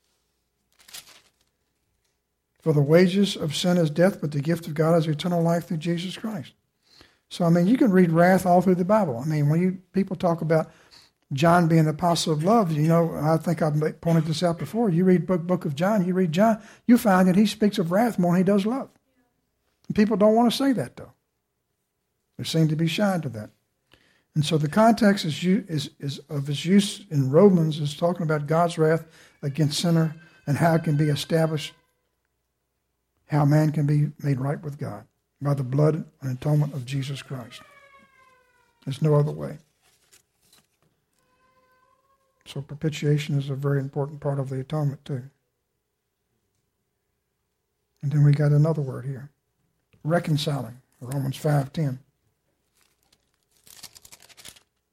For the wages of sin is death, but the gift of God is eternal life through Jesus Christ. So, I mean, you can read wrath all through the Bible. I mean, when people talk about John being the apostle of love, you know, I think I've pointed this out before. You read book of John, you read John, you find that he speaks of wrath more than he does love. And people don't want to say that, though. They seem to be shy to that. And so the context is of his use in Romans is talking about God's wrath against sinner and how it can be established, how man can be made right with God by the blood and atonement of Jesus Christ. There's no other way. So propitiation is a very important part of the atonement too. And then we got another word here. Reconciling, Romans 5:10.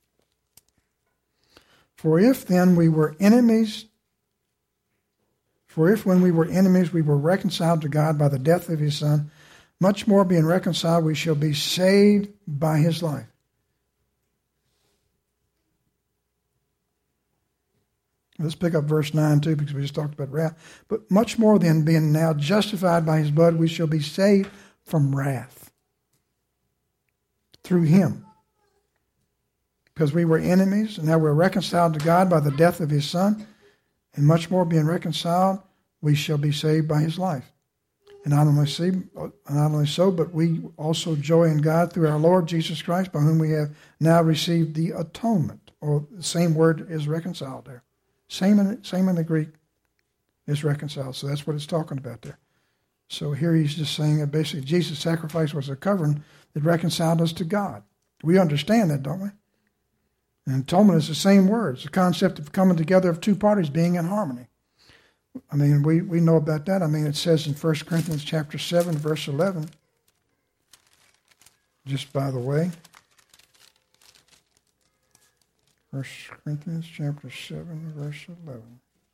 For if then we were enemies For if when we were enemies we were reconciled to God by the death of his Son, much more being reconciled we shall be saved by his life. Let's pick up verse 9 too, because we just talked about wrath. But much more than being now justified by his blood, we shall be saved from wrath through him. Because we were enemies, and now we're reconciled to God by the death of his Son, and much more being reconciled, we shall be saved by his life. And not only so, but we also joy in God through our Lord Jesus Christ, by whom we have now received the atonement. Or the same word is reconciled there. Same in the Greek is reconciled. So that's what it's talking about there. So here he's just saying that basically Jesus' sacrifice was a covering that reconciled us to God. We understand that, don't we? And atonement is the same word. It's the concept of coming together of two parties being in harmony. I mean, we know about that. I mean, it says in 1 Corinthians chapter 7, verse 11, just by the way, 1 Corinthians chapter 7, verse 11.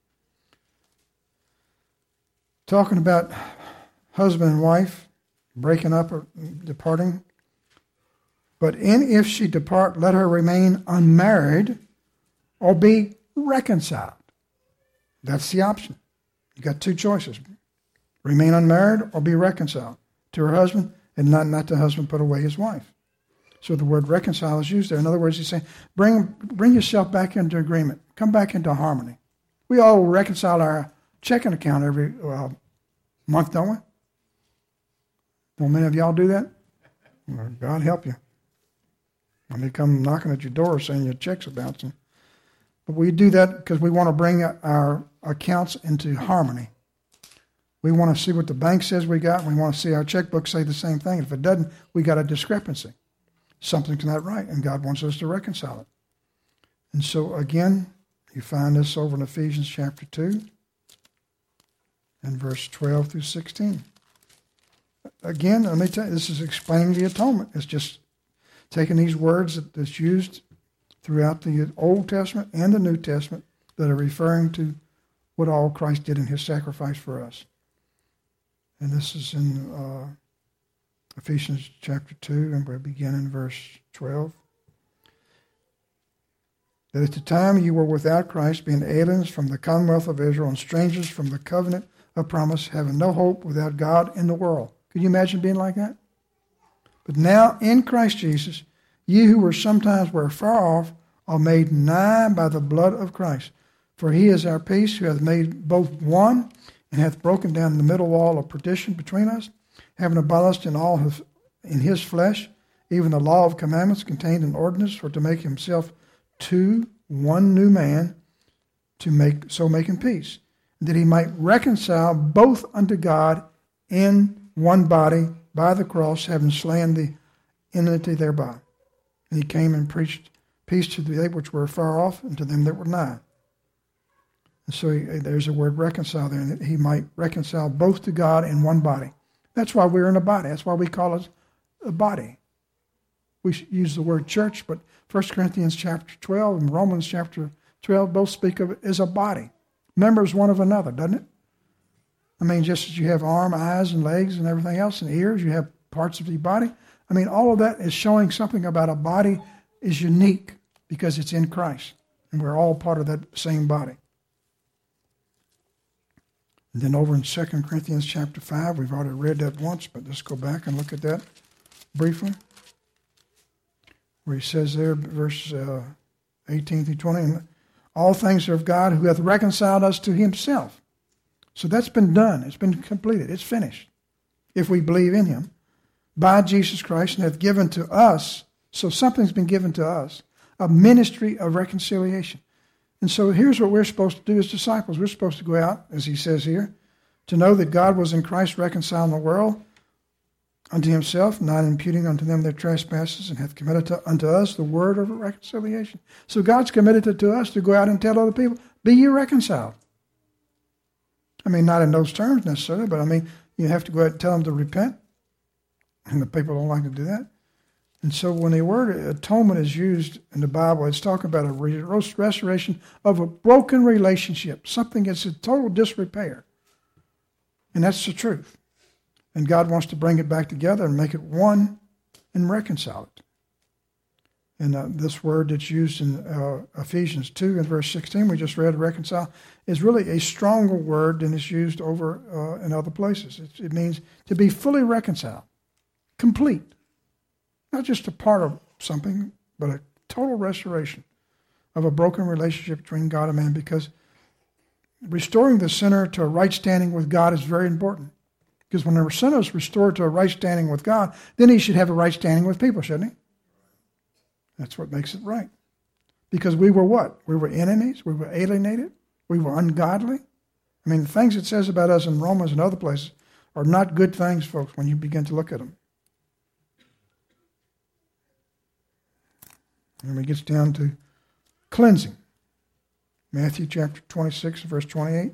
Talking about husband and wife breaking up or departing. But if she depart, let her remain unmarried or be reconciled. That's the option. You got two choices. Remain unmarried or be reconciled to her husband, and not the husband put away his wife. So the word reconcile is used there. In other words, he's saying, bring yourself back into agreement. Come back into harmony. We all reconcile our checking account every month, don't we? Don't many of y'all do that? Well, God help you. When they come knocking at your door saying your checks are bouncing. But we do that because we want to bring our accounts into harmony. We want to see what the bank says we got. We want to see our checkbook say the same thing. If it doesn't, we got a discrepancy. Something's not right, and God wants us to reconcile it. And so, again, you find this over in Ephesians chapter 2 and verse 12 through 16. Again, let me tell you, this is explaining the atonement. It's just taking these words that's used throughout the Old Testament and the New Testament that are referring to what all Christ did in his sacrifice for us. And this is in Ephesians chapter 2, and we'll begin in verse 12. That at the time you were without Christ, being aliens from the commonwealth of Israel and strangers from the covenant of promise, having no hope without God in the world. Could you imagine being like that? But now in Christ Jesus, ye who were sometimes far off are made nigh by the blood of Christ. For he is our peace, who hath made both one, and hath broken down the middle wall of partition between us, having abolished in his flesh, even the law of commandments contained in ordinance, for to make himself one new man, making peace, that he might reconcile both unto God in one body by the cross, having slain the enmity thereby. And he came and preached peace to they which were far off, and to them that were nigh. And so there's a word reconcile there, that he might reconcile both to God in one body. That's why we're in a body. That's why we call it a body. We use the word church, but 1 Corinthians chapter 12 and Romans chapter 12 both speak of it as a body. Members one of another, doesn't it? I mean, just as you have arm, eyes, and legs and everything else, and ears, you have parts of your body. I mean, all of that is showing something about a body is unique because it's in Christ. And we're all part of that same body. And then over in 2 Corinthians chapter 5, we've already read that once, but let's go back and look at that briefly. Where he says there, verse 18 through 20, and all things are of God, who hath reconciled us to himself. So that's been done. It's been completed. It's finished. If we believe in him, by Jesus Christ, and hath given to us, so something's been given to us, a ministry of reconciliation. And so here's what we're supposed to do as disciples. We're supposed to go out, as he says here, to know that God was in Christ reconciling the world unto himself, not imputing unto them their trespasses, and hath committed unto us the word of reconciliation. So God's committed to us to go out and tell other people, be ye reconciled. I mean, not in those terms necessarily, but I mean, you have to go out and tell them to repent. And the people don't like to do that. And so when the word atonement is used in the Bible, it's talking about a restoration of a broken relationship, something that's in total disrepair. And that's the truth. And God wants to bring it back together and make it one and reconcile it. And this word that's used in Ephesians 2 and verse 16, we just read, reconcile, is really a stronger word than is used over in other places. It means to be fully reconciled, complete. Not just a part of something, but a total restoration of a broken relationship between God and man, because restoring the sinner to a right standing with God is very important. Because when a sinner is restored to a right standing with God, then he should have a right standing with people, shouldn't he? That's what makes it right. Because we were what? We were enemies. We were alienated. We were ungodly. I mean, the things it says about us in Romans and other places are not good things, folks, when you begin to look at them. And when it gets down to cleansing, Matthew chapter 26, verse 28.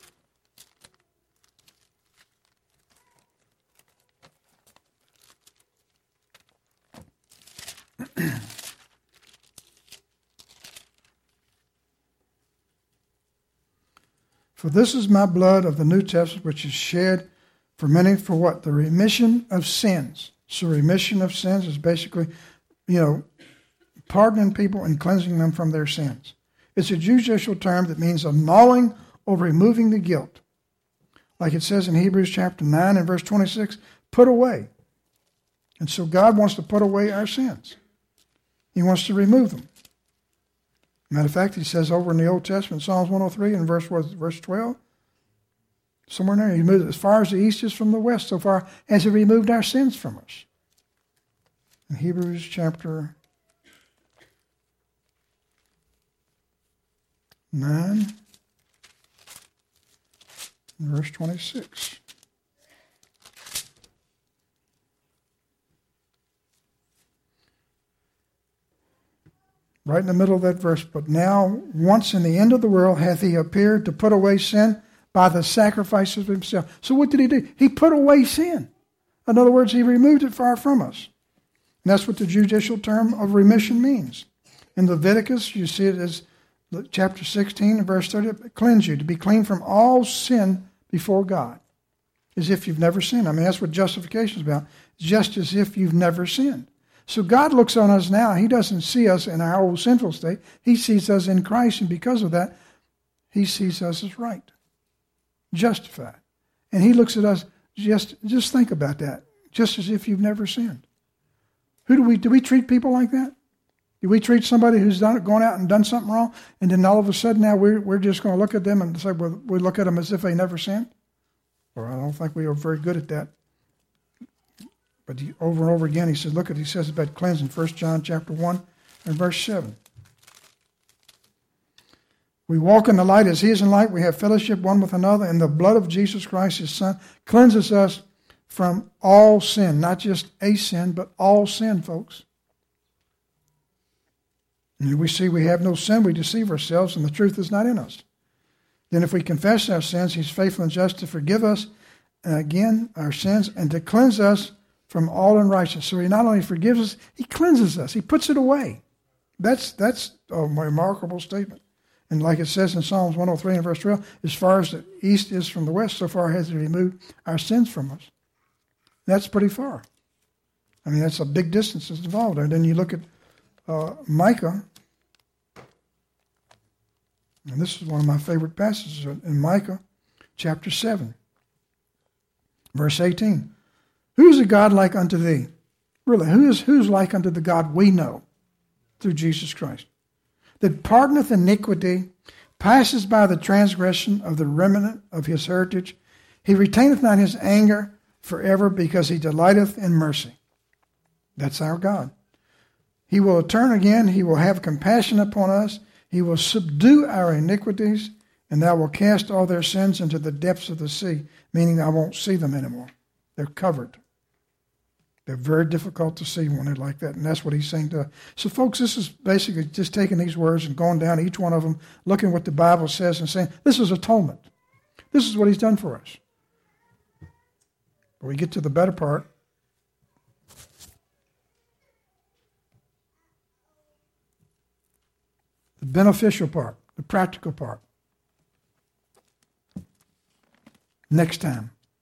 For this is my blood of the New Testament, which is shed for many for what? The remission of sins. So remission of sins is basically, pardoning people and cleansing them from their sins. It's a judicial term that means annulling or removing the guilt. Like it says in Hebrews chapter 9 and verse 26, put away. And so God wants to put away our sins. He wants to remove them. Matter of fact, he says over in the Old Testament, Psalms 103 and verse 12, somewhere in there, he moved as far as the east is from the west, so far as he removed our sins from us. In Hebrews chapter 9, verse 26. Right in the middle of that verse, but now, once in the end of the world, hath he appeared to put away sin by the sacrifice of himself. So what did he do? He put away sin. In other words, he removed it far from us. And that's what the judicial term of remission means. In Leviticus, you see it as chapter 16 and verse 30, cleanse you, to be clean from all sin before God. As if you've never sinned. I mean, that's what justification is about. Just as if you've never sinned. So God looks on us now. He doesn't see us in our old sinful state. He sees us in Christ, and because of that, he sees us as right, justified. And he looks at us, just think about that, just as if you've never sinned. Do we treat people like that? Do we treat somebody who's gone out and done something wrong, and then all of a sudden now we're just going to look at them and say, well, we look at them as if they never sinned? Or I don't think we are very good at that. But over and over again, he says about cleansing, 1 John chapter 1 and verse 7. We walk in the light as he is in light. We have fellowship one with another, and the blood of Jesus Christ, his Son, cleanses us from all sin. Not just a sin, but all sin, folks. And we see we have no sin, we deceive ourselves, and the truth is not in us. Then if we confess our sins, he's faithful and just to forgive us, again, our sins, and to cleanse us from all unrighteousness. So he not only forgives us, he cleanses us. He puts it away. That's a remarkable statement. And like it says in Psalms 103 and verse 12, as far as the east is from the west, so far has he removed our sins from us. That's pretty far. I mean, that's a big distance that's involved. And then you look at Micah, and this is one of my favorite passages in Micah, chapter 7, verse 18. Who is a God like unto thee? Really, who's like unto the God we know through Jesus Christ? That pardoneth iniquity, passes by the transgression of the remnant of his heritage. He retaineth not his anger forever, because he delighteth in mercy. That's our God. He will turn again. He will have compassion upon us. He will subdue our iniquities, and thou will cast all their sins into the depths of the sea, meaning I won't see them anymore. They're covered. They're very difficult to see when they're like that, and that's what he's saying to us. So, folks, this is basically just taking these words and going down each one of them, looking what the Bible says and saying, this is atonement. This is what he's done for us. But we get to the better part. The beneficial part, the practical part. Next time.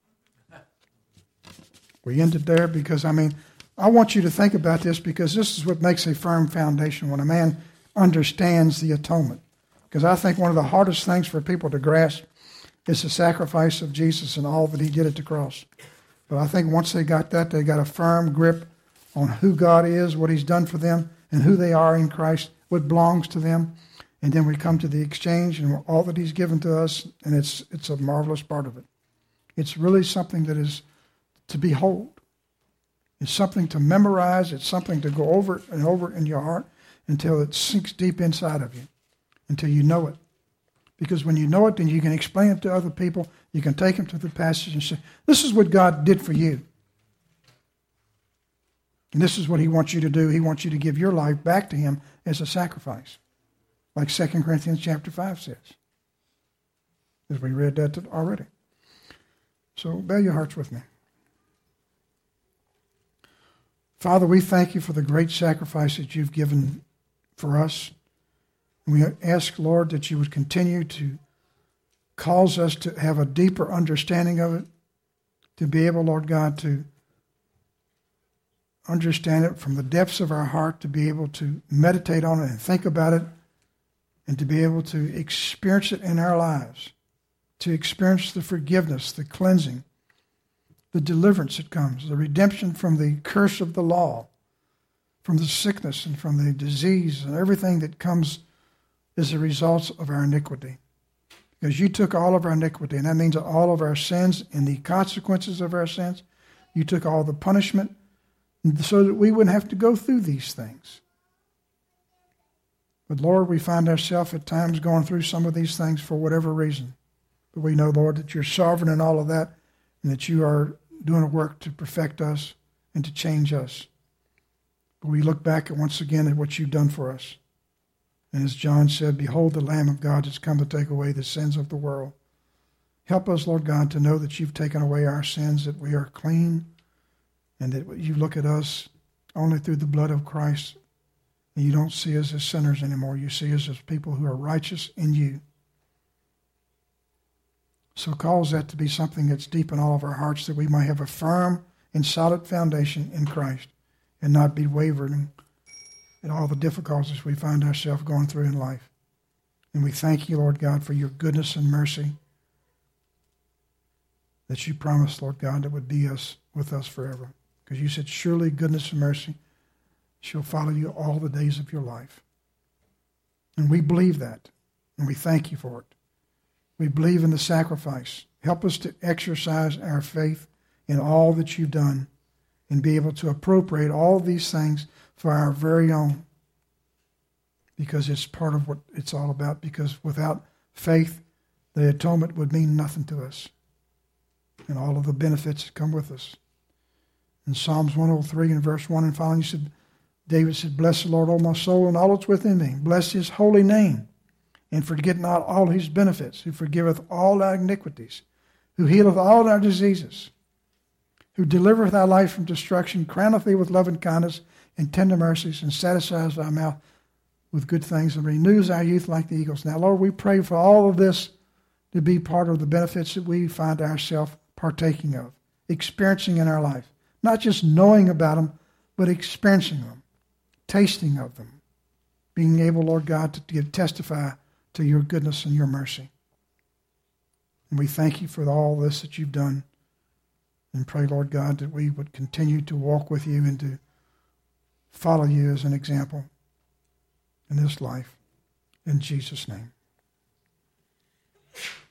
We ended there because, I want you to think about this because this is what makes a firm foundation when a man understands the atonement. Because I think one of the hardest things for people to grasp is the sacrifice of Jesus and all that he did at the cross. But I think once they got that, they got a firm grip on who God is, what he's done for them, and who they are in Christ, what belongs to them. And then we come to the exchange and all that he's given to us, and it's a marvelous part of it. It's really something that is to behold. It's something to memorize. It's something to go over and over in your heart until it sinks deep inside of you, until you know it. Because when you know it, then you can explain it to other people. You can take them to the passage and say, this is what God did for you. And this is what he wants you to do. He wants you to give your life back to him as a sacrifice. Like 2 Corinthians chapter 5 says. As we read that already. So bow your hearts with me. Father, we thank you for the great sacrifice that you've given for us. And we ask, Lord, that you would continue to cause us to have a deeper understanding of it, to be able, Lord God, to understand it from the depths of our heart, to be able to meditate on it and think about it, and to be able to experience it in our lives, to experience the forgiveness, the cleansing, the deliverance that comes, the redemption from the curse of the law, from the sickness and from the disease and everything that comes as a result of our iniquity. Because you took all of our iniquity, and that means all of our sins and the consequences of our sins. You took all the punishment so that we wouldn't have to go through these things. But Lord, we find ourselves at times going through some of these things for whatever reason. But we know, Lord, that you're sovereign in all of that, and that you are doing a work to perfect us and to change us. But we look back once again at what you've done for us. And as John said, behold the Lamb of God has come to take away the sins of the world. Help us, Lord God, to know that you've taken away our sins, that we are clean, and that you look at us only through the blood of Christ. And you don't see us as sinners anymore. You see us as people who are righteous in you. So cause that to be something that's deep in all of our hearts, that we might have a firm and solid foundation in Christ and not be wavering in all the difficulties we find ourselves going through in life. And we thank you, Lord God, for your goodness and mercy that you promised, Lord God, that would be with us forever. Because you said, surely goodness and mercy shall follow you all the days of your life. And we believe that, and we thank you for it. We believe in the sacrifice. Help us to exercise our faith in all that you've done and be able to appropriate all these things for our very own, because it's part of what it's all about. Because without faith, the atonement would mean nothing to us and all of the benefits that come with us. In Psalms 103 and verse 1 and following, David said, bless the Lord, O my soul, and all that's within me. Bless his holy name, and forget not all his benefits, who forgiveth all our iniquities, who healeth all our diseases, who delivereth our life from destruction, crowneth thee with love and kindness and tender mercies, and satisfies our mouth with good things, and renews our youth like the eagles. Now, Lord, we pray for all of this to be part of the benefits that we find ourselves partaking of, experiencing in our life. Not just knowing about them, but experiencing them, tasting of them, being able, Lord God, to testify to your goodness and your mercy. And we thank you for all this that you've done, and pray, Lord God, that we would continue to walk with you and to follow you as an example in this life. In Jesus' name.